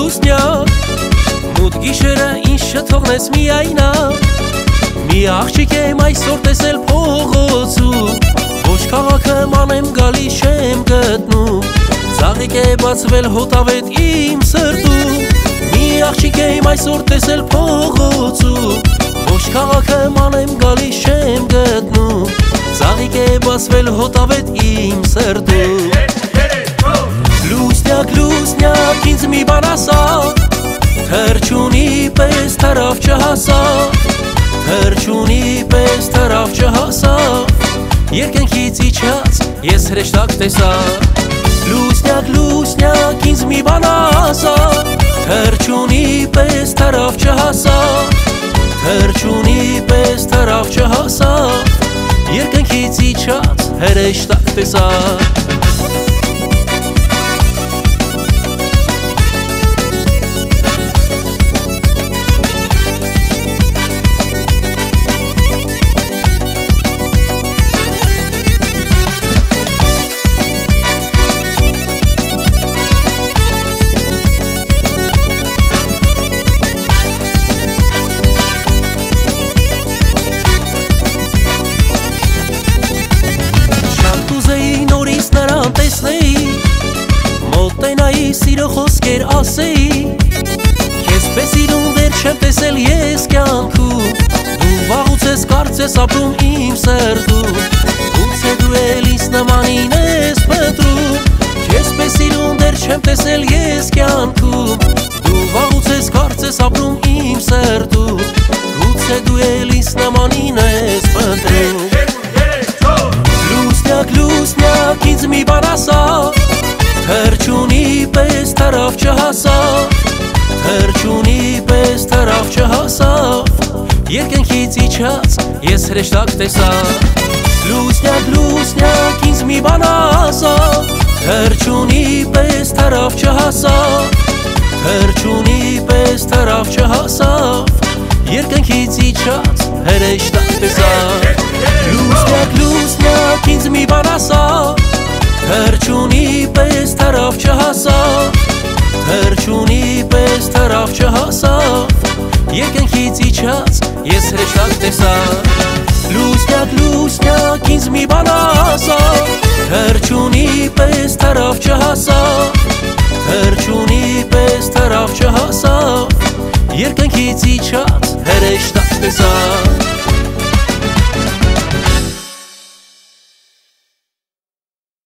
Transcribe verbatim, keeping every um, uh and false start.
լուսնյակ մութ գիշերը ինձ չթողնես միայնակ մի աղջիկ եմ այսօր տեսել փողոցում ոչ քաղաքը մանեմ գալիս չեմ գտնում ծաղիկ է բացվել հոտավետ իմ սրտում մի աղջիկ եմ այսօր տեսել փողոցում ոչ քաղաքը մանեմ գալիս չեմ գտնում ծաղիկ է բացվել հոտավետ իմ սրտում Լուսնյակ, լուսնյակ, ինձ մի բան ասա Թրջունի պես թրավ չհասավ Թրջունի պես թրավ չհասավ Երկնքից իջած ես հրեշտակ տեսա Լուսնյակ, լուսնյակ, ինձ մի բան ասա Թրջունի պես թրավ չհասավ Թրջունի պես թրավ չհասավ Երկնքից իջած հրեշտակ տեսա Մոտենայի սիրո խոսքեր ասեի Քեզ պես իրուն դեր չեմ տեսել ես կյանքում Դու վաղուց ես կարծես ապրում իմ սրտում Գուցե դու էլ ինձ նմանին ես փնտրում Քեզ պես իրուն դեր չեմ տեսել ես կյանքում Դու վաղուց ես կարծես ապրում իմ սրտում Գուցե դու էլ ինձ նմանին ես փնտրում Լուսնյակ, լուսնյակ, ինձ մի բան ասա Թրջունի պես թրավ չհասավ Թրջունի պես թրավ չհասավ Երկնքից իջած ես հրեշտակ տեսա Լուսնյակ, լուսնյակ, ինձ մի բան ասա Թրջունի պես թրավ չհասավ Թրջունի պես թրավ չհասավ Երկնքից իջած հրեշտակ տեսա Լուսնյակ, լուսնյակ, ինձ մի բան ասա Թրջունի պես թրավ չհասավ Թրջունի պես թրավ չհասավ Երկնքից իջած ես հրեշտակ տեսա Լուսնյակ, լուսնյակ, ինձ մի բան ասա Թրջունի պես թրավ չհասավ Թրջունի պես թրավ չհասավ Երկնքից իջած հրեշտակ տեսա